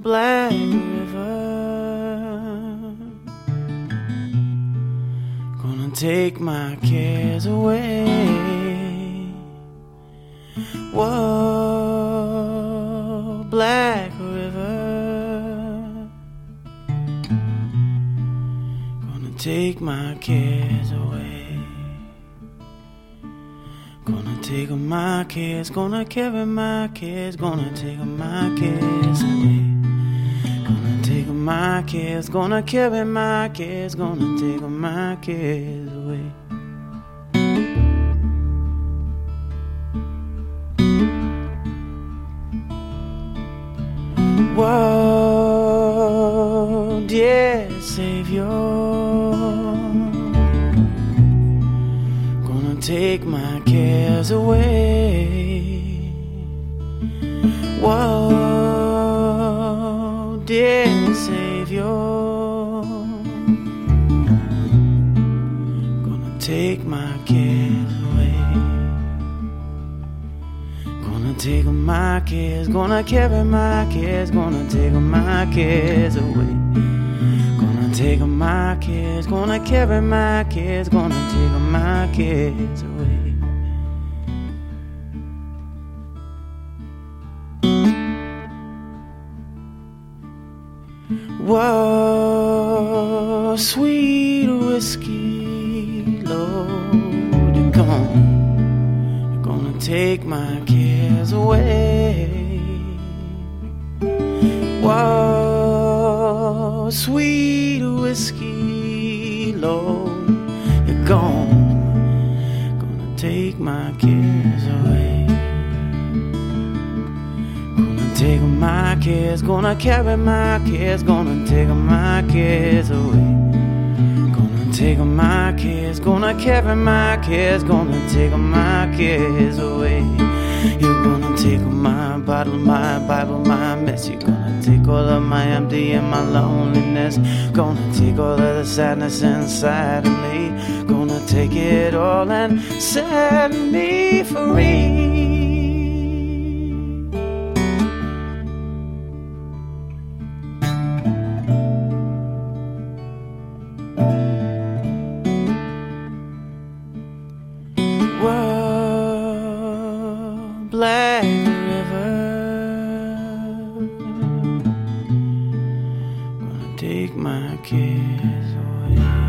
Black River, gonna take my cares away. Whoa, Black River, gonna take my cares away. Gonna take my cares, gonna carry my cares, gonna take my cares away. Gonna take my cares, gonna carry my cares, gonna take my cares away. Whoa, dear Savior, take my cares away. Whoa, dear Savior, gonna take my cares away. Gonna take my cares, gonna carry my cares, gonna take my cares away. Take my cares, gonna carry my cares, gonna take my cares away. Whoa, sweet whiskey, Lord, you're gone. You're gonna take my cares away. Whoa, sweet whiskey, Lord, you're gone. Gonna take my cares away. Gonna take my cares, gonna carry my cares, gonna take my cares away. Gonna take my cares, gonna carry my cares, gonna take my cares away. You're gonna take my bottle, my Bible, my mess. You're gonna take all of my empty and my loneliness. Gonna take all of the sadness inside of me. Gonna take it all and set me free. Black River, gonna take my cares away.